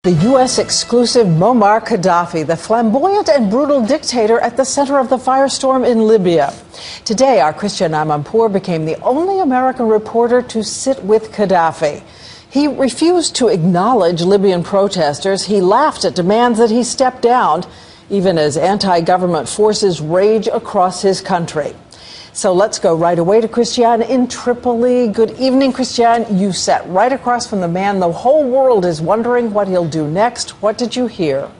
The U.S. exclusive Muammar Gaddafi, the flamboyant and brutal dictator at the center of the firestorm in Libya. Today, our Christian Amanpour became the only American reporter to sit with Gaddafi. He refused to acknowledge Libyan protesters. He laughed at demands that he step down, even as anti-government forces rage across his country. So let's go right away to Christian in Tripoli. Good evening, Christian. You sat right across from the man the whole world is wondering what he'll do next. What did you hear?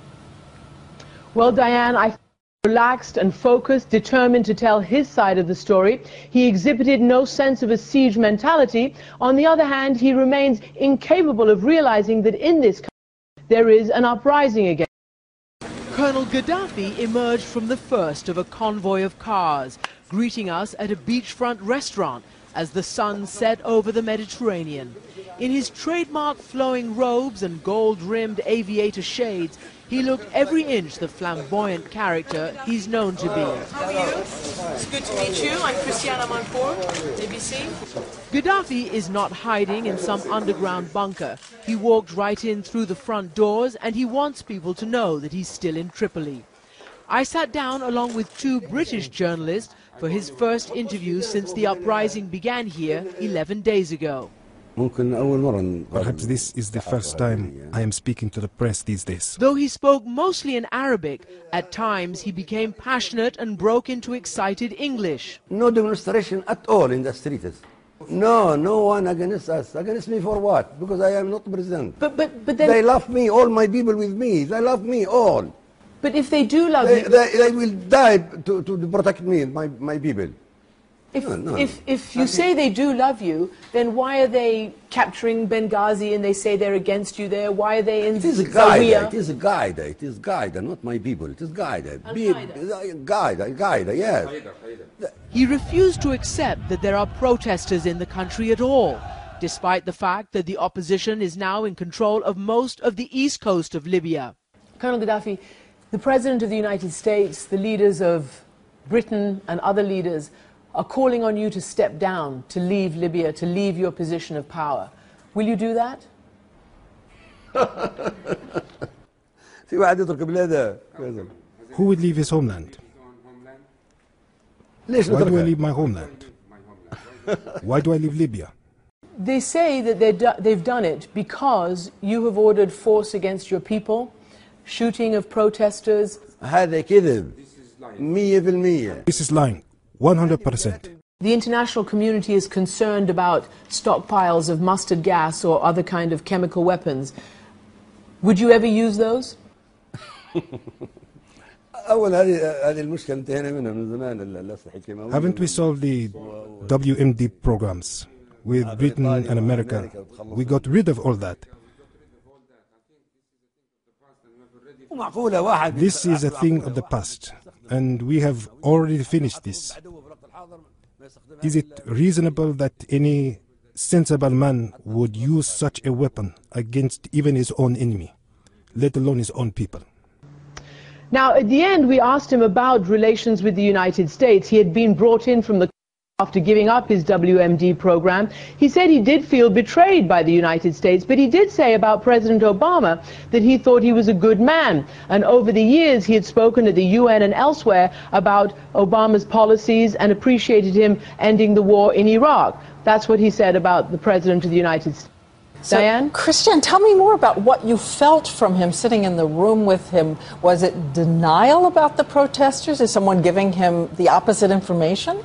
Well, Diane, I felt relaxed and focused, determined to tell his side of the story. He exhibited no sense of a siege mentality. On the other hand, he remains incapable of realizing that in this country there is an uprising again. Colonel Gaddafi emerged from the first of a convoy of cars, greeting us at a beachfront restaurant as the sun set over the Mediterranean. In his trademark flowing robes and gold-rimmed aviator shades, he looked every inch the flamboyant character he's known to be. How are you? It's good to meet you. I'm Christian Amanpour, ABC. Gaddafi is not hiding in some underground bunker. He walked right in through the front doors, and he wants people to know that he's still in Tripoli. I sat down along with two British journalists for his first interview since the uprising began here 11 days ago. Perhaps this is the first time I am speaking to the press these days. Though he spoke mostly in Arabic, at times he became passionate and broke into excited English. No demonstration at all in the streets. No one against us. Against me for what? Because I am not president. But then they love me, all my people with me. They love me all. But if they do love you... They will die to protect me, my people. If you say they do love you, then why are they capturing Benghazi and they say they're against you there? Why are they in Zawiya? It is Qaeda. It is Qaeda, not my people. It is Qaeda. Qaeda, yes. He refused to accept that there are protesters in the country at all, despite the fact that the opposition is now in control of most of the east coast of Libya. Colonel Gaddafi, the President of the United States, the leaders of Britain and other leaders are calling on you to step down, to leave Libya, to leave your position of power. Will you do that? Who would leave his homeland? Why do I leave my homeland? Why do I leave Libya? They say that they've done it because you have ordered force against your people, shooting of protesters. This is lying. 100%. The international community is concerned about stockpiles of mustard gas or other kind of chemical weapons. Would you ever use those? Haven't we solved the WMD programs with Britain and America? We got rid of all that. This is a thing of the past, and we have already finished this. Is it reasonable that any sensible man would use such a weapon against even his own enemy, let alone his own people? Now, at the end, we asked him about relations with the United States. He had been brought in from the after giving up his WMD program. He said he did feel betrayed by the United States, but he did say about President Obama that he thought he was a good man. And over the years, he had spoken at the UN and elsewhere about Obama's policies and appreciated him ending the war in Iraq. That's what he said about the President of the United States. So, Diane? Christian, tell me more about what you felt from him sitting in the room with him. Was it denial about the protesters? Is someone giving him the opposite information?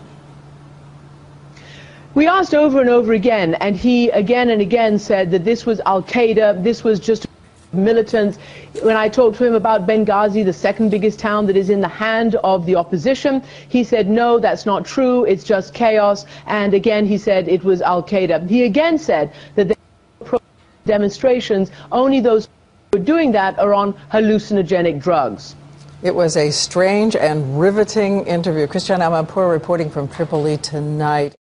We asked over and over again, and he again and again said that this was Al-Qaeda, this was just militants. When I talked to him about Benghazi, the second biggest town that is in the hand of the opposition, he said, no, that's not true, it's just chaos. And again, he said it was Al-Qaeda. He again said that the demonstrations, only those who are doing that are on hallucinogenic drugs. It was a strange and riveting interview. Christian Amanpour reporting from Tripoli tonight.